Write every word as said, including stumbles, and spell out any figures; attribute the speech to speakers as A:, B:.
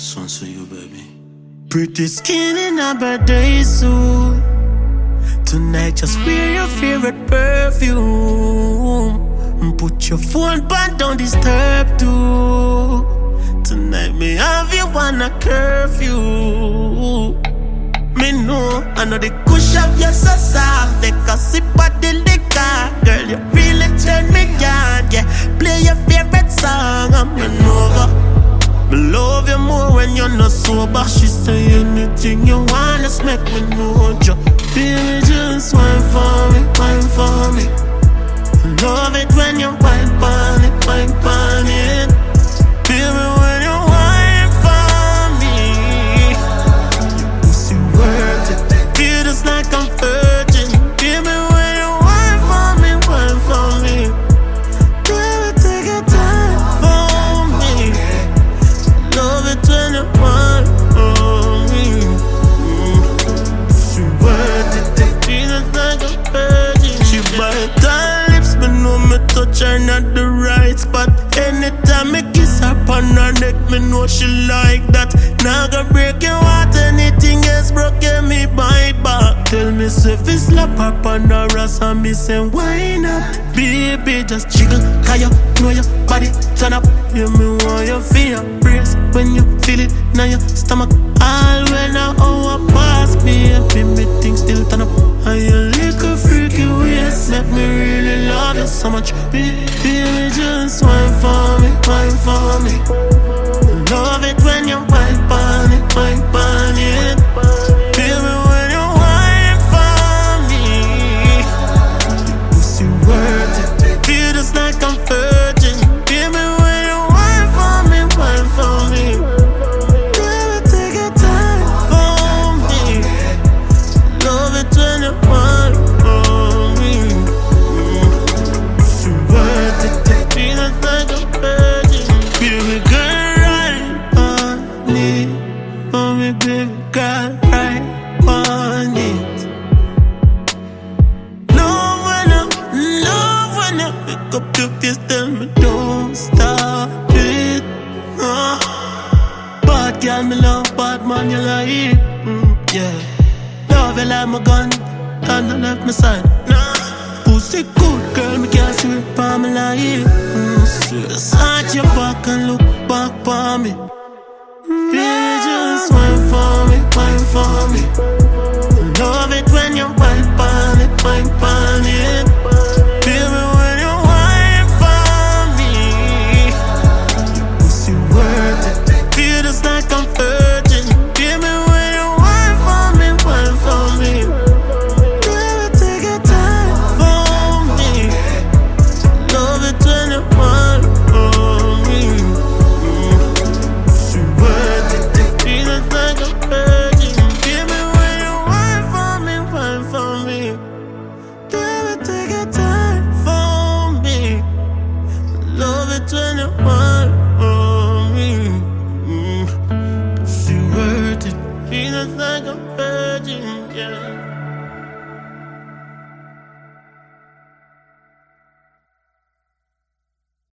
A: This one's for you, baby.
B: Pretty skin in a birthday suit. Tonight just wear your favorite perfume. Put your phone back, don't disturb too. Tonight me have you on a curfew. Me know, I know the kush of your so soft. Take a sip of the liquor. Girl, you really turn me on, yeah. Play your favorite song, I'm an over. Me love you more when you're not sober. She say anything you want, just make me know you. Baby, just wine for me, wine for me. Love it when you wine pon it, wine pon it. Baby, when you wine for me, your pussy worth it. Feel just like I'm virgin. Baby, when you wine for me, wine for me. Baby, take your time for me. Love it when you wine for me. She worth it. Feel just like I'm virgin. She bite down. Know me touch her not the right spot. Anytime me kiss her on her neck, me know she like that. Now go break your heart, anything else broke, yeah, me bite back. Tell me so if it's slap her on her ass and me say why not? Baby, just jiggle, cause you know your body turn up. Yeah, me want you feel your brace when you feel it now your stomach. All when I hour pass me, baby, things still turn up. And you little freaky ways make me really love you so much. Baby, just wine for me, wine for me. Love it when you wine pon it, wine pon it. Baby, when you wine for me, your pussy worth it. Feel just like I'm virgin. Baby, when you wine for me, wine for me. Baby, take your time for me. Love it when you wine for me. Pussy worth it. Feel just like I'm virgin. Baby, girl, right on it. For me, baby, girl, right on it. Love when I, love when I pick up your face, tell me don't stop it. Uh. Bad girl, me love, bad man, you like it. Mm, yeah. Love you like my gun, and don't left my side. Nah. Pussy good, girl, me can't see it for me like it. Mm, just arch your back and look back for me. Baby, just wine for me.